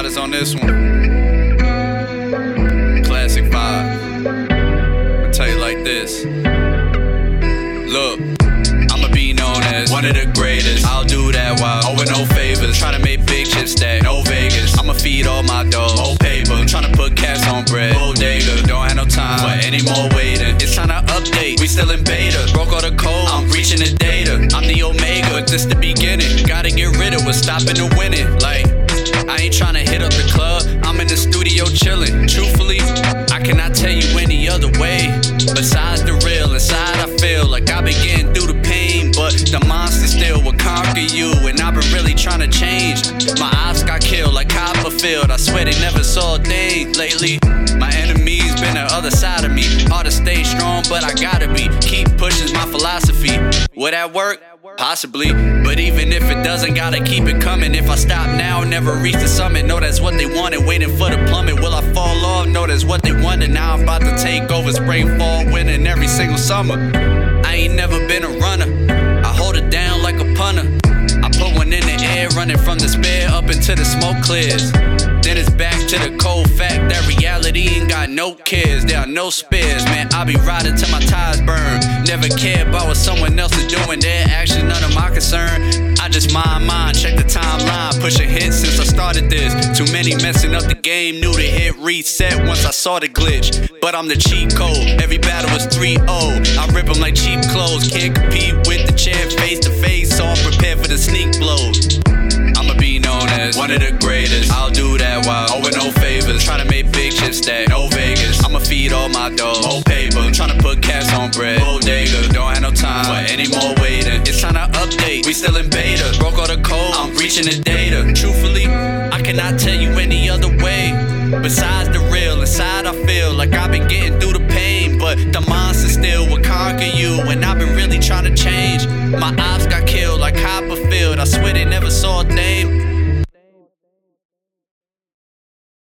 Carter's on this one. Classic vibe. I'll tell you like this. Look, I'ma be known as one of the greatest. I'll do that while owing no favors. Tryna make big chips stack, no Vegas. I'ma feed all my dogs, more paper. Tryna put cats on bread, bodega. Don't have no time for any more waiting. It's time to update, we still in beta. Broke all the code, I'm reaching the data. I'm the omega, but this the beginning. Gotta get rid of what's stopping the winning. Like, I ain't tryna hit up the club, I'm in the studio chillin'. Truthfully, I cannot tell you any other way. Besides the real, inside I feel like I've been getting through the pain, but the monster still will conquer you. And I've been really tryna change. My ops got killed like Copperfield. I swear they never saw a thing lately. My enemies been the other side of me. Hard to stay strong, but I gotta be. Keep pushing's my philosophy. Will that work? Possibly, but even if it doesn't, gotta keep it coming. If I stop now, never reach the summit. Know that's what they wanted, waiting for the plummet. Will I fall off? Know that's what they wanted. Now I'm about to take over, spring, fall, winter, and every single summer. I ain't never been a runner, I hold it down like a punter. I put one in the air, running from despair up until the smoke clears. Then it's back to the cold fact that reality ain't got no cares. There are no spares, man, I be riding till my tires burn. Never care about what someone else is doing, their action, none of my concern. I just mind mine, check the timeline, push a hit since I started this. Too many messing up the game, knew to hit reset once I saw the glitch. But I'm the cheat code, every battle is 3-0. I rip them like cheap clothes, can't compete with the champ face to face, so I'm prepared for the sneak blows. I'ma be known as one of the greatest. I'll do that while owing no favors. Tryna make big chips stack, no Vegas. I'ma feed all my dogs, more paper. Tryna put cats on bread, bodega. Don't have no time for any more waiting. It's time to update, we still in beta. Broke all the code, I'm reaching the data. Truthfully, I cannot tell you any other way. Besides the real, inside I feel like I've been getting through the pain, but the monster still will conquer you. And I've been really trying to change. My ops got killed like Copperfield. I swear they never saw a thing.